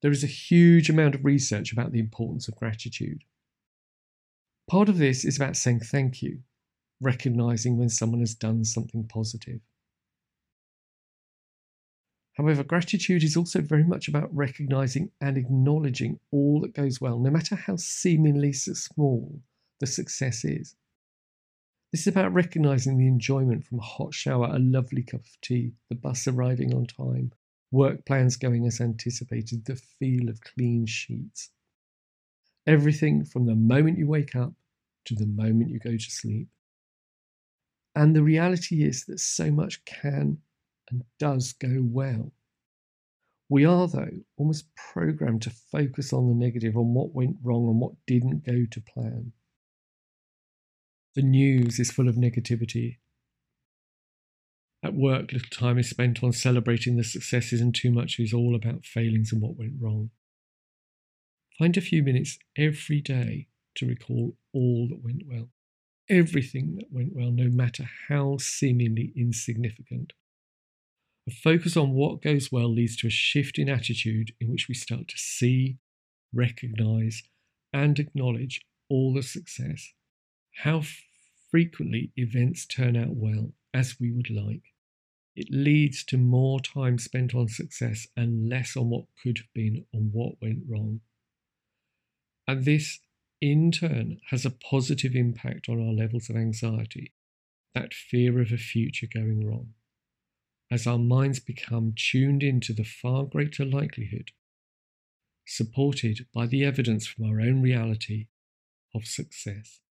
There is a huge amount of research about the importance of gratitude. Part of this is about saying thank you, recognizing when someone has done something positive. However, gratitude is also very much about recognizing and acknowledging all that goes well, no matter how seemingly small the success is. This is about recognizing the enjoyment from a hot shower, a lovely cup of tea, the bus arriving on time, work plans going as anticipated, the feel of clean sheets. Everything from the moment you wake up to the moment you go to sleep. And the reality is that so much can and does go well. We are, though, almost programmed to focus on the negative, on what went wrong, on what didn't go to plan. The news is full of negativity. At work, little time is spent on celebrating the successes, and too much is all about failings and what went wrong. Find a few minutes every day to recall all that went well, everything that went well, no matter how seemingly insignificant. A focus on what goes well leads to a shift in attitude in which we start to see, recognise, and acknowledge all the success. How frequently events turn out well, as we would like. It leads to more time spent on success and less on what could have been and what went wrong. And this, in turn, has a positive impact on our levels of anxiety, that fear of a future going wrong, as our minds become tuned into the far greater likelihood, supported by the evidence from our own reality, of success.